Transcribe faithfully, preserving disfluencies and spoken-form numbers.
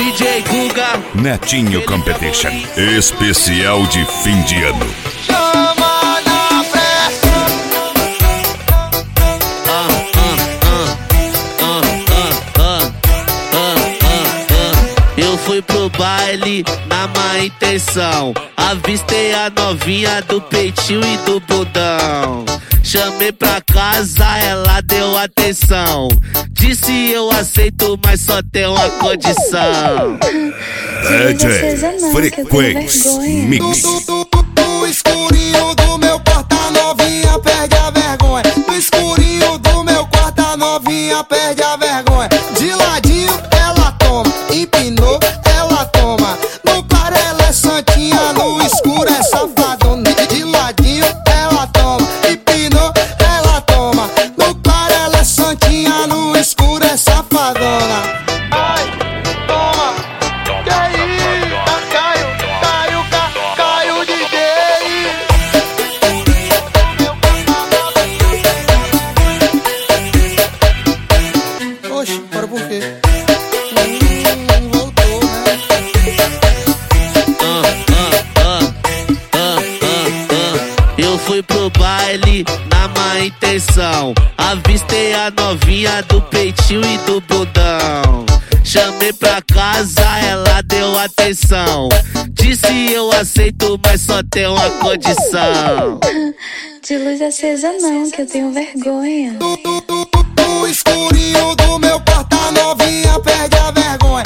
D J Guga, Netinho Competition, especial de fim de ano. Chama na festa. ah, ah, ah, ah, ah, ah, ah, ah. Eu fui pro baile na má intenção, avistei a novinha do peitinho e do bundão. Chamei pra casa, ela deu atenção. Disse eu aceito, mas só tem uma condição. D J Frequência Mix. No escurinho do meu quarto a novinha perde a vergonha. No escurinho do meu quarto a novinha perde a vergonha. De ladinho ela toma, empinou ela toma. No claro ela é santinha, no escuro é safadona. De ladinho ela toma, empinou ela toma. No claro ela é santinha, no escuro é safadona. Ai, toma, que isso, Caio, Caio, Ca- Caio D J. Oxe, para por quê? Hum, voltou, né? Ah, ah, ah, ah, ah, ah. Eu fui pro baile na má intenção, avistei a novinha do peitinho e do bundão. Chamei pra casa, ela deu atenção. Disse eu aceito, mas só tem uma condição. De luz acesa não, que eu tenho vergonha. No escurinho do meu quarto a novinha perde a vergonha.